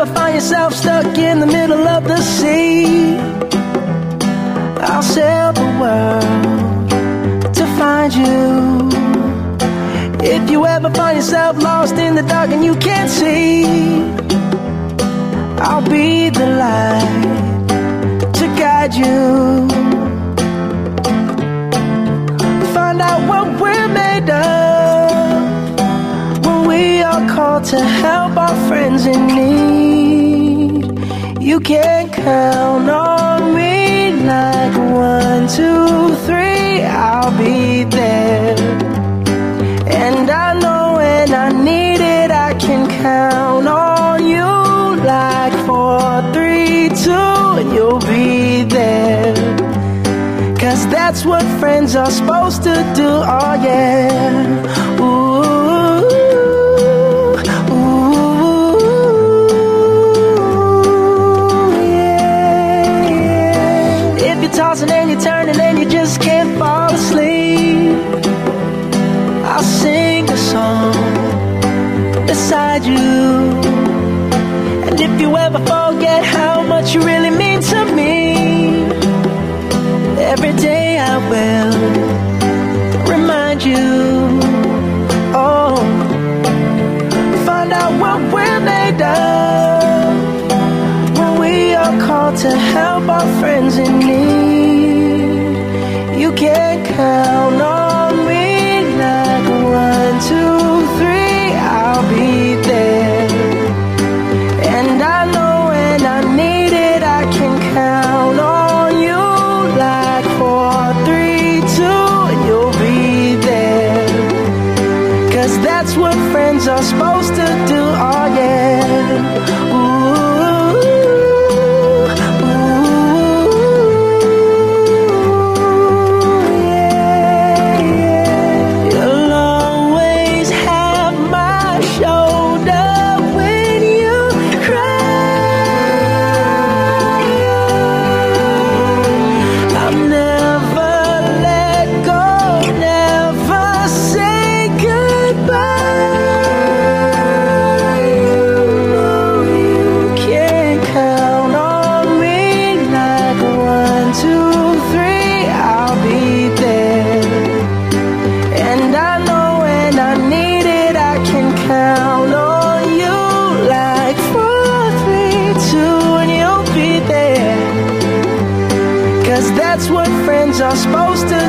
ever find yourself stuck in the middle of the sea, I'll sail the world to find you. If you ever find yourself lost in the dark and you can't see, I'll be the light to guide you. Find out what we're made of when we are called to help our friends in need. You can count on me like 1, 2, 3, I'll be there. And I know when I need it, I can count on you like 4, 3, 2, and you'll be there. 'Cause that's what friends are supposed to do, oh yeah. Ooh, ooh, yeah, yeah. If you're tossing and you're turning and you just can't fall asleep, I'll sing a song beside you. And if you ever forget how much you really mean to me, every day I will remind you. Oh, find out what we're made of when we are called to help our friends in need. You can count on me like 1, 2, 3, I'll be there. And I know when I need it, I can count on you like 4, 3, 2, and you'll be there. 'Cause that's what friends are supposed to do, oh yeah. Ooh, are supposed to